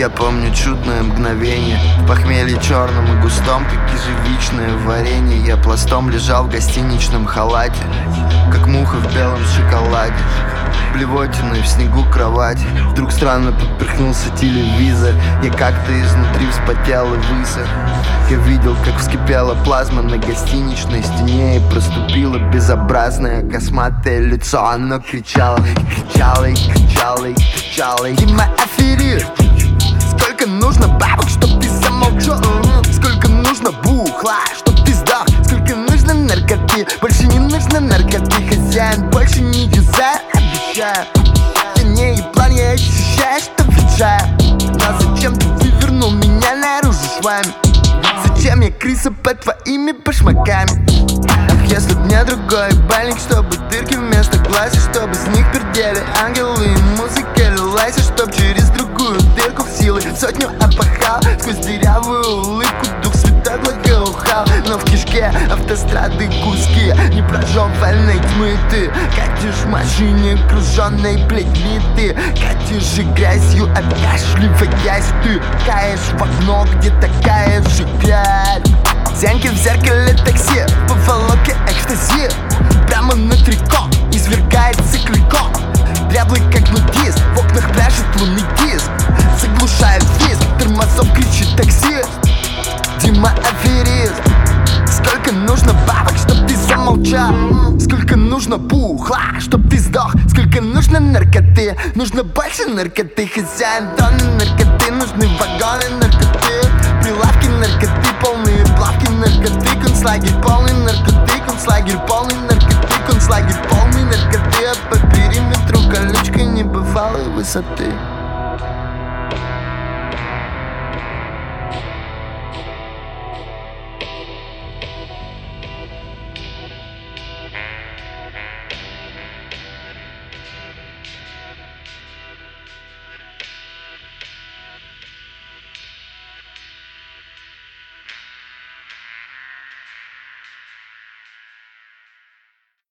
Я помню чудное мгновение в похмелье черном и густом, как ежевичное варенье. Я пластом лежал в гостиничном халате, как муха в белом шоколаде, блевотиной в снегу кровати. Вдруг странно подперхнулся телевизор. Я как-то изнутри вспотел и высох. Я видел, как вскипела плазма на гостиничной стене, и проступило безобразное косматое лицо. Оно кричало, кричало и кричало и кричало: Дима, аферист! Сколько нужно бабок, чтоб ты замолчал? Сколько нужно бухла, чтоб ты сдох? Сколько нужно наркоты? Больше не нужно наркоты, хозяин больше не юзает. Обещаю, я не еблан, я ощущаю, что ветшаю. Но зачем ты вывернул меня наружу с вами? Зачем я крыса под твоими башмаками? Ах, если б мне другой бальник, чтобы дырки вместо глаз, и чтобы с них пердели ангелы и музыка лилась, и чтоб через другую дырку силы сотню опахал. Сквозь дырявую улыбку дух святой благоухал. Но в кишке автострады куски непрожеванной тьмы. Ты катишь в машине, груженной плетьми. Ты катишь и грязью откашливаясь. Ты каешь в окно, где такая же грязь. Зяньки в зеркале такси, поволоки экстази. Прямо на трико извергается клико. Дряблый как нудист, в окнах пляшет лунный диск. Заглушает визг, тормозом кричит таксист. Дима, аферист! Сколько нужно бабок, чтоб ты замолчал? Сколько нужно бухла, чтоб ты сдох? Сколько нужно наркоты? Нужно больше наркоты, хозяин тонны наркоты. Нужны вагоны наркоты, прилавки наркоты, полные плавки наркоты. Концлагерь полный наркоты, концлагерь полный наркоты, концлагерь полный наркоты. А по периметру колючка небывалой высоты.